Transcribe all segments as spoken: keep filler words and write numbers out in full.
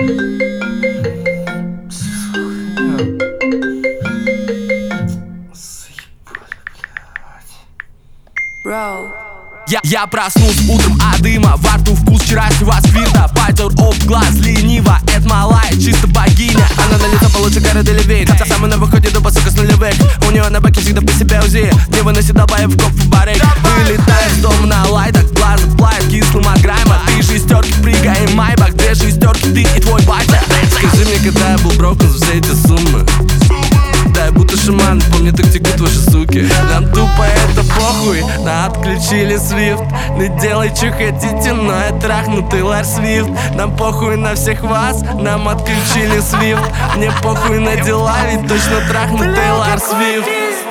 Я, я проснулся утром от дыма, во рту вкус вчерашнего спирта. Пальцер об глаз лениво, это малая, чисто богиня. Она на лицо получше город или вейк. Самый на выходе до посылка с нулевых. У нее на баке всегда при себе УЗИ. Не выносит долбаев в коп в барейк. Вылетаешь с дома на лайтах, глаза плавят кислым от грайма. Три шестерки, прыгаем майбах, две шестерки, ты и твой батя. Скажи мне, когда я был брокен за все эти суммы. Да, я будто шаман, помню, так текут ваши суки. Нам тупо это похуй, на отключили свифт. Не делай, что хотите, но я трахнутый Лар Свифт. Нам похуй на всех вас, нам отключили свифт. Мне похуй на дела, ведь точно трахнутый Лар Свифт.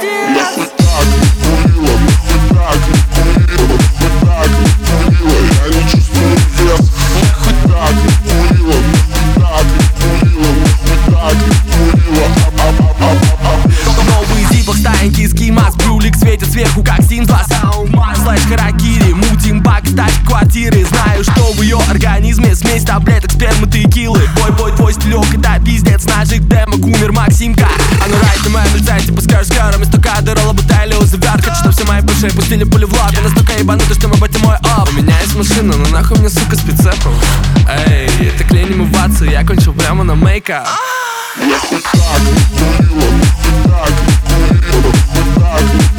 Старенький скимас, брюлик светит сверху, как синфас. Слэш харакири, мутим бак, стать квартиры. Знаю, что в ее организме смесь таблеток, спермы, текилы. Бой-бой, твой стилек, это пиздец. Ножик, демок, умер Максимка. А ну райт на моем лице, типа скажешь скоро. Вместо кадра бутали завяр. Хочу, чтоб все мои бывшие пустили пули в лоб. Я настолько ебанутый, что мы батя мой оп. У меня есть машина, но нахуй мне, сука, с прицепом. Эй, это клей не мываться, я кончил прямо на мейкап. Я хоть так, курила, хоть так, курила, хоть так.